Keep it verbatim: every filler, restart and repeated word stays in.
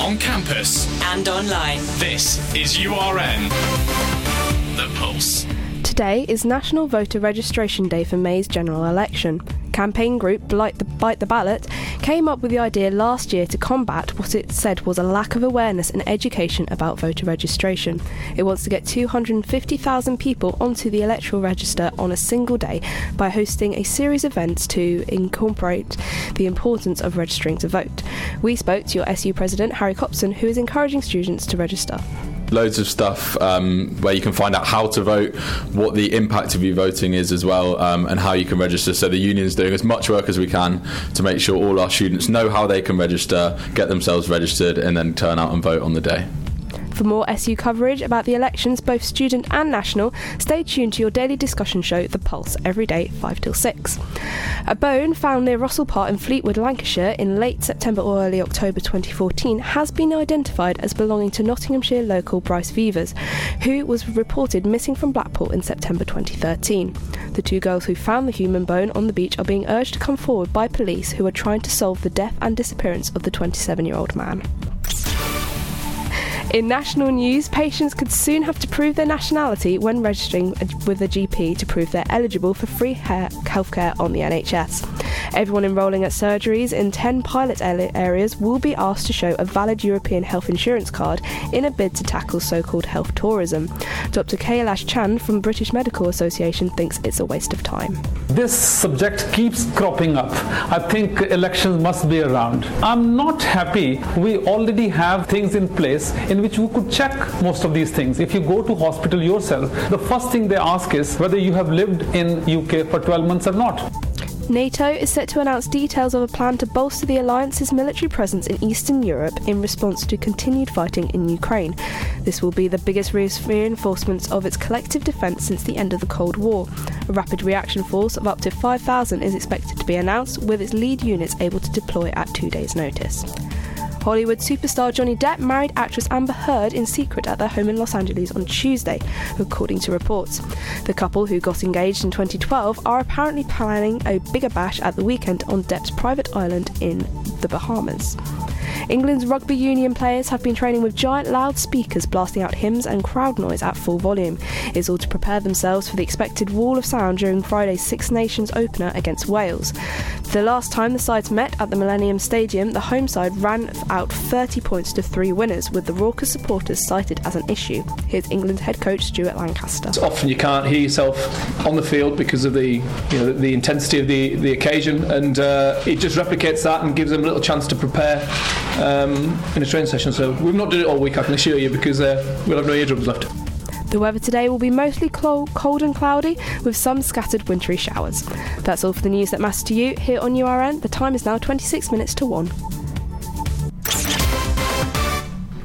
on campus and online. This is U R N, The Pulse. Today is National Voter Registration Day for May's general election. Campaign group Bite the, Bite the Ballot came up with the idea last year to combat what it said was a lack of awareness and education about voter registration. It wants to get two hundred fifty thousand people onto the electoral register on a single day by hosting a series of events to incorporate the importance of registering to vote. We spoke to your S U President, Harry Copson, who is encouraging students to register. Loads of stuff um, where you can find out how to vote, what the impact of you voting is as well, um, and how you can register. So the union's doing as much work as we can to make sure all our students know how they can register, get themselves registered, and then turn out and vote on the day. For more S U coverage about the elections, both student and national, stay tuned to your daily discussion show, The Pulse, every day, five till six. A bone found near Russell Park in Fleetwood, Lancashire, in late September or early October twenty fourteen has been identified as belonging to Nottinghamshire local Bryce Vevers, who was reported missing from Blackpool in September twenty thirteen. The two girls who found the human bone on the beach are being urged to come forward by police, who are trying to solve the death and disappearance of the twenty-seven-year-old man. In national news, patients could soon have to prove their nationality when registering with a G P to prove they're eligible for free healthcare on the N H S. Everyone enrolling at surgeries in ten pilot areas will be asked to show a valid European health insurance card in a bid to tackle so-called health tourism. Doctor Kailash Chand from British Medical Association thinks it's a waste of time. This subject keeps cropping up. I think elections must be around. I'm not happy. We already have things in place in which we could check most of these things. If you go to hospital yourself, the first thing they ask is whether you have lived in U K for twelve months or not. NATO is set to announce details of a plan to bolster the alliance's military presence in Eastern Europe in response to continued fighting in Ukraine. This will be the biggest reinforcement of its collective defence since the end of the Cold War. A rapid reaction force of up to five thousand is expected to be announced, with its lead units able to deploy at two days' notice. Hollywood superstar Johnny Depp married actress Amber Heard in secret at their home in Los Angeles on Tuesday, according to reports. The couple, who got engaged in twenty twelve, are apparently planning a bigger bash at the weekend on Depp's private island in the Bahamas. England's rugby union players have been training with giant loudspeakers blasting out hymns and crowd noise at full volume. It's all to prepare themselves for the expected wall of sound during Friday's Six Nations opener against Wales. The last time the sides met at the Millennium Stadium, the home side ran out thirty points to three winners, with the raucous supporters cited as an issue. Here's England's head coach Stuart Lancaster. Often you can't hear yourself on the field because of the you know the intensity of the, the occasion, and uh, it just replicates that and gives them a little chance to prepare um, in a training session. So we've not done it all week, I can assure you, because uh, we'll have no eardrums left. The weather today will be mostly cold and cloudy, with some scattered wintry showers. That's all for the news that matters to you here on U R N. The time is now twenty-six minutes to one.